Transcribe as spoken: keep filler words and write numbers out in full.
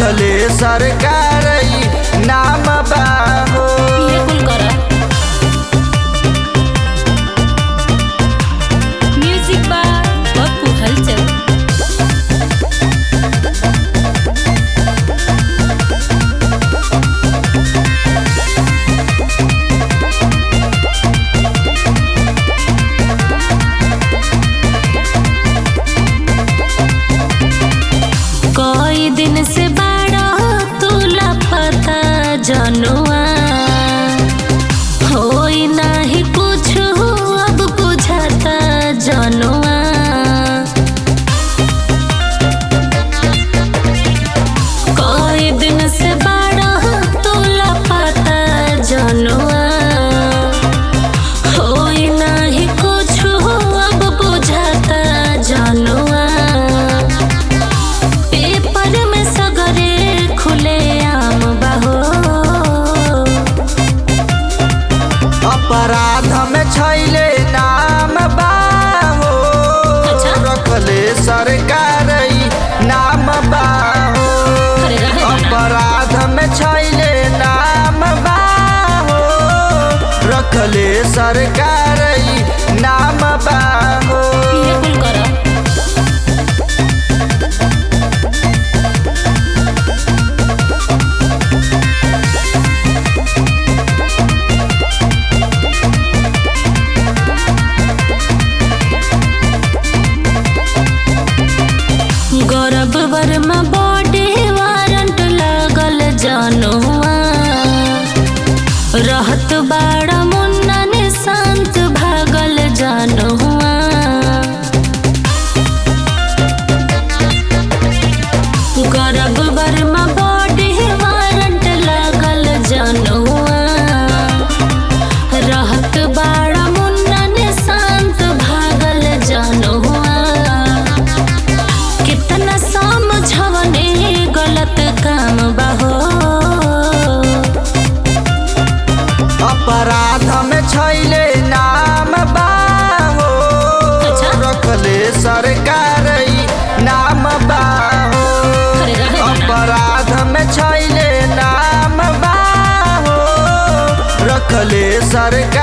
रखले सरकार नाम बाहो। ये कुल करा म्यूजिक बा पप्पू हलचल। कई दिन से बड़ा तू लापता जनुआ, होई नाही कुछ अब बुझाता जनुआ। कई दिन से बड़ा तू लापता जनुआ, होई नाही कुछ अब बुझाता जनुआ। अपराध में छैले नाम बाहो। अच्छा? रखले सरकार नाम बाहो। अपराध में छैले नाम बाहो। रखले सरकार नाम बाहो। ये कुल करा गौरव वर्मा बॉडी वारंट लगल जनुआ। रहत बाड़ा मुन्ना निशांत भागल जनुआ। गौरव वर्मा बॉडी वारंट लगल जनुआ। रहत बाड़ा मुन्ना निशांत भागल जनुआ। कितना समझवने गलत काम बाहो। अपराध में छैले नाम बाहो। अच्छा? रखले सरकार नाम बाहो। अरे रहे ना। अपराध में छैले नाम बाहो। रखले सरकार